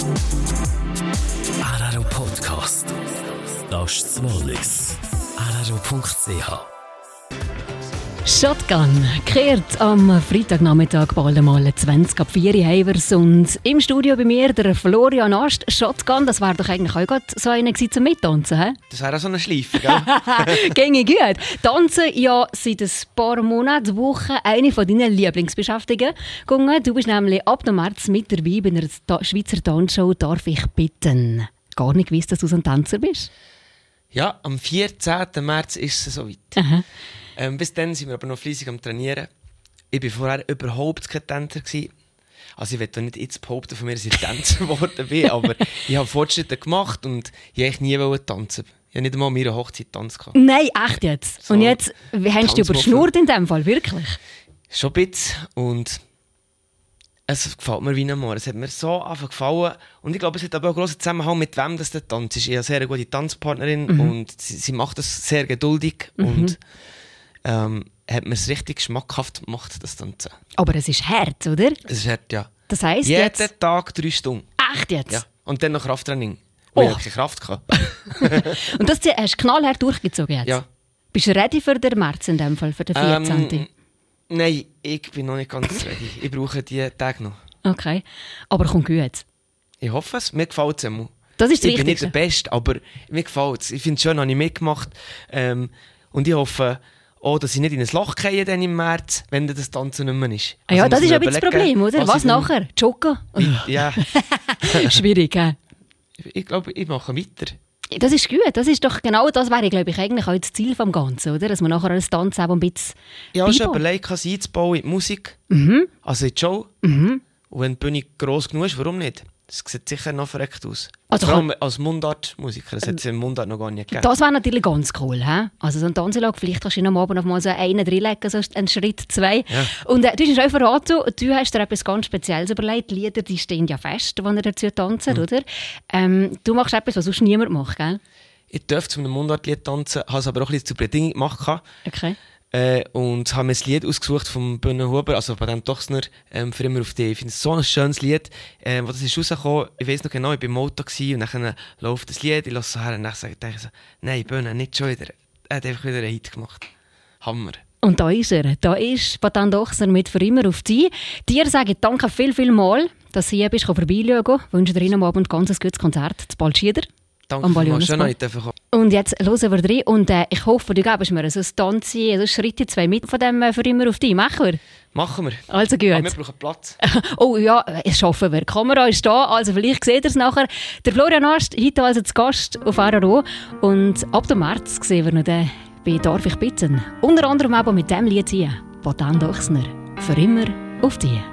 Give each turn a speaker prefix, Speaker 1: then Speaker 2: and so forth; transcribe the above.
Speaker 1: RRO Podcast. Das ist das Wallis. RRO.ch.
Speaker 2: Shotgun kehrt am Freitagnachmittag bald einmal 20 ab 4 Uhr heimers. Und im Studio bei mir der Florian Ast. Shotgun, das wäre doch eigentlich auch gerade so einer gewesen zum Mittanzen, hä?
Speaker 3: Das wäre auch so eine Schleife, gell?
Speaker 2: Ginge gut. Tanzen ja seit ein paar Monaten, Wochen eine von deinen Lieblingsbeschäftigungen. Du bist nämlich ab dem März mit dabei bei einer Schweizer Tanzshow «Darf ich bitten». Gar nicht gewusst, dass du so ein Tänzer bist?
Speaker 3: Ja, am 14. März ist es soweit.
Speaker 2: Aha.
Speaker 3: Bis dann sind wir aber noch fleissig am Trainieren. Ich war vorher überhaupt kein Tänzer. Also ich will nicht jetzt behaupten von mir, dass ich Tänzer geworden bin, aber ich habe Fortschritte gemacht und ich wollte nie tanzen. Ich habe nicht einmal an meiner Hochzeit Tanz gehabt.
Speaker 2: Nein, echt jetzt?
Speaker 3: So
Speaker 2: und jetzt, wie hast du dich überschnurrt in dem Fall, wirklich?
Speaker 3: Schon ein bisschen. Und es gefällt mir wie einmal. Es hat mir so einfach gefallen. Und ich glaube, es hat aber auch einen grossen Zusammenhang mit wem das der Tanz ist. Ich habe eine sehr gute Tanzpartnerin und sie macht das sehr geduldig und hat mir es richtig schmackhaft gemacht, das Tanzen.
Speaker 2: Aber es ist hart, oder?
Speaker 3: Es ist hart, ja.
Speaker 2: Das heisst
Speaker 3: jeden
Speaker 2: jetzt...
Speaker 3: Tag 3 Stunden.
Speaker 2: Echt jetzt?
Speaker 3: Ja. Und dann noch Krafttraining. Weil ich keine Kraft hatte.
Speaker 2: Und das hast du knallhart durchgezogen jetzt?
Speaker 3: Ja.
Speaker 2: Bist du ready für den März in dem Fall, für den 14.?
Speaker 3: Nein, ich bin noch nicht ganz ready. Ich brauche die Tage noch.
Speaker 2: Okay. Aber kommt gut.
Speaker 3: Ich hoffe es. Mir gefällt es immer.
Speaker 2: Das ist das
Speaker 3: Ich bin nicht
Speaker 2: Wichtigste.
Speaker 3: der Beste, aber mir gefällt es. Ich finde es schön, habe ich mitgemacht. Und ich hoffe auch, dass ich nicht in ein Loch gehe dann im März, wenn das Tanzen nicht mehr ist.
Speaker 2: Ah ja,
Speaker 3: Also
Speaker 2: das
Speaker 3: muss
Speaker 2: ist
Speaker 3: man
Speaker 2: ein bisschen das
Speaker 3: überlegen,
Speaker 2: Problem, oder? Was
Speaker 3: ich dann-
Speaker 2: nachher? Joggen?
Speaker 3: Ja,
Speaker 2: Schwierig, hä?
Speaker 3: ich glaube, ich mache weiter.
Speaker 2: Das ist gut. Das ist doch genau das, wäre, glaube ich, eigentlich auch das Ziel des Ganzen, oder? Dass man nachher als Tanz auch ein bisschen
Speaker 3: Ich habe schon
Speaker 2: beibehalten.
Speaker 3: überlegt, sie einzubauen in die Musik. Also in die Show. Und wenn die Bühne gross genug ist, warum nicht? Das sieht sicher noch verreckt aus.
Speaker 2: Also
Speaker 3: Vor allem als Mundartmusiker. Das hat es im Mundart noch gar nicht gegeben.
Speaker 2: Das wäre natürlich ganz cool. He? Also so ein Tanzlag, vielleicht kannst du am Abend noch mal so einen reinlegen, so einen Schritt, 2.
Speaker 3: Ja.
Speaker 2: Und du hast auch verraten, du hast dir etwas ganz Spezielles überlegt. Die Lieder, die stehen ja fest, wenn ihr dazu tanzt, oder? Du machst etwas, was sonst niemand macht, gell?
Speaker 3: Ich durfte zu einem Mundartlied tanzen, habe es aber auch ein bisschen zur Bedingung gemacht.
Speaker 2: Okay.
Speaker 3: Und habe mir ein Lied ausgesucht vom Bühne Huber, also von dem Dochsner, für immer auf die. Ich finde es so ein schönes Lied. Wo das ist rausgekommen, ich weiss noch genau, ich war im Auto und dann läuft das Lied, ich lasse so her und dann denke ich so, nein, Bühne, nicht schon wieder. Er hat einfach wieder einen Hit gemacht. Hammer.
Speaker 2: Und da ist er. Da ist Patent Dochsner mit «Für immer auf dich». Dir sage ich danke viel mal, dass du hier bist, vorbeischauen. Ich wünsche dir am Abend ganz ein gutes Konzert. Zu bald Schieder.
Speaker 3: Danke
Speaker 2: Am
Speaker 3: vielmals, schön,
Speaker 2: Ballionsport.
Speaker 3: dass ich kommen.
Speaker 2: Und jetzt hören wir rein und ich hoffe, du gibst mir so ein Tanzi, so Schritte 2 mit von dem «Für immer auf dich». Machen wir?
Speaker 3: Machen wir.
Speaker 2: Also gut.
Speaker 3: Aber wir brauchen Platz.
Speaker 2: Oh ja, es schaffen wir. Die Kamera ist da, also vielleicht seht ihr es nachher. Der Florian Ast, heute also zu Gast auf RRO. Und ab dem März sehen wir noch den bei «Darf ich bitten». Unter anderem auch mit dem Lied hier, Patent Dochsner, «Für immer auf dich».